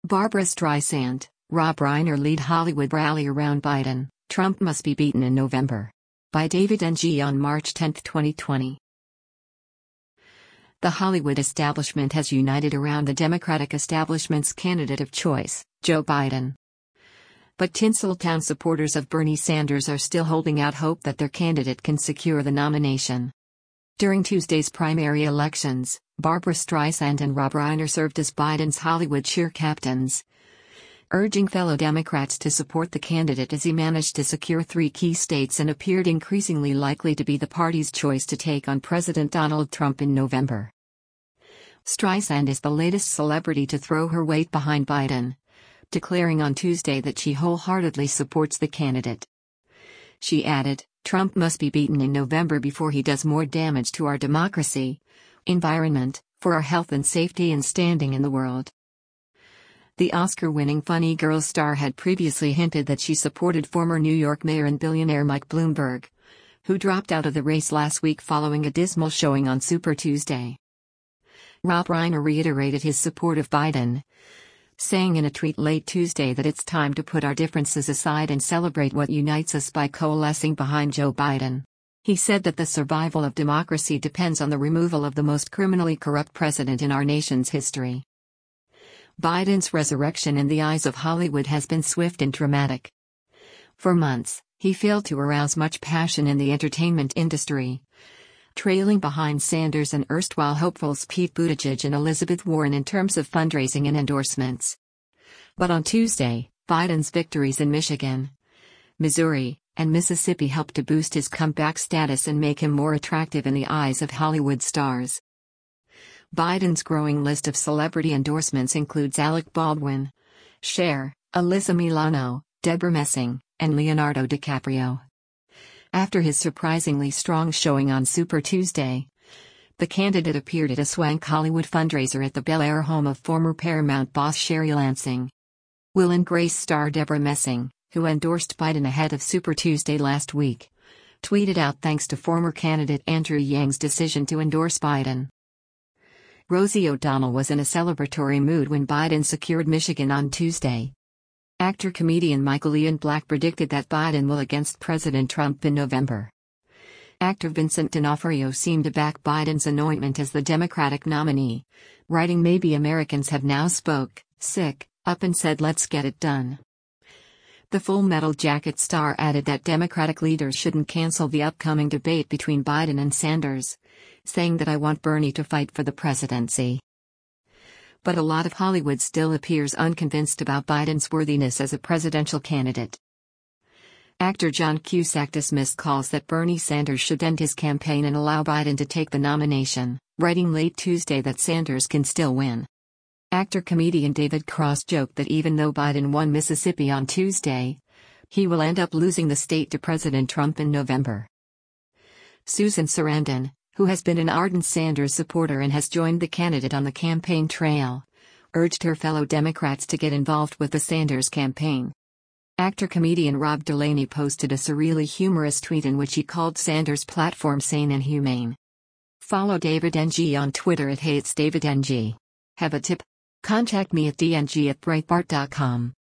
Barbra Streisand, Rob Reiner lead Hollywood rally around Biden, Trump must be beaten in November. By David Ng on March 10, 2020. The Hollywood establishment has united around the Democratic establishment's candidate of choice, Joe Biden. But Tinseltown supporters of Bernie Sanders are still holding out hope that their candidate can secure the nomination. During Tuesday's primary elections, Barbra Streisand and Rob Reiner served as Biden's Hollywood cheer captains, urging fellow Democrats to support the candidate as he managed to secure 3 key states and appeared increasingly likely to be the party's choice to take on President Donald Trump in November. Streisand is the latest celebrity to throw her weight behind Biden, declaring on Tuesday that she wholeheartedly supports the candidate. She added, "Trump must be beaten in November before he does more damage to our democracy, environment, for our health and safety and standing in the world." The Oscar-winning Funny Girl star had previously hinted that she supported former New York mayor and billionaire Mike Bloomberg, who dropped out of the race last week following a dismal showing on Super Tuesday. Rob Reiner reiterated his support of Biden, saying in a tweet late Tuesday that it's time to put our differences aside and celebrate what unites us by coalescing behind Joe Biden. He said that the survival of democracy depends on the removal of the most criminally corrupt president in our nation's history. Biden's resurrection in the eyes of Hollywood has been swift and dramatic. For months, he failed to arouse much passion in the entertainment industry, trailing behind Sanders and erstwhile hopefuls Pete Buttigieg and Elizabeth Warren in terms of fundraising and endorsements. But on Tuesday, Biden's victories in Michigan, Missouri, and Mississippi helped to boost his comeback status and make him more attractive in the eyes of Hollywood stars. Biden's growing list of celebrity endorsements includes Alec Baldwin, Cher, Alyssa Milano, Debra Messing, and Leonardo DiCaprio. After his surprisingly strong showing on Super Tuesday, the candidate appeared at a swank Hollywood fundraiser at the Bel Air home of former Paramount boss Sherry Lansing. Will and Grace star Debra Messing, who endorsed Biden ahead of Super Tuesday last week, tweeted out thanks to former candidate Andrew Yang's decision to endorse Biden. Rosie O'Donnell was in a celebratory mood when Biden secured Michigan on Tuesday. Actor-comedian Michael Ian Black predicted that Biden will against President Trump in November. Actor Vincent D'Onofrio seemed to back Biden's anointment as the Democratic nominee, writing, "Maybe Americans have now spoke sick up and said let's get it done." The Full Metal Jacket star added that Democratic leaders shouldn't cancel the upcoming debate between Biden and Sanders, saying that "I want Bernie to fight for the presidency." But a lot of Hollywood still appears unconvinced about Biden's worthiness as a presidential candidate. Actor John Cusack dismissed calls that Bernie Sanders should end his campaign and allow Biden to take the nomination, writing late Tuesday that Sanders can still win. Actor-comedian David Cross joked that even though Biden won Mississippi on Tuesday, he will end up losing the state to President Trump in November. Susan Sarandon, who has been an ardent Sanders supporter and has joined the candidate on the campaign trail, urged her fellow Democrats to get involved with the Sanders campaign. Actor-comedian Rob Delaney posted a surreally humorous tweet in which he called Sanders' platform sane and humane. Follow David Ng on Twitter at @HeyIt'sDavidNG. Have a tip? Contact me at dng@breitbart.com.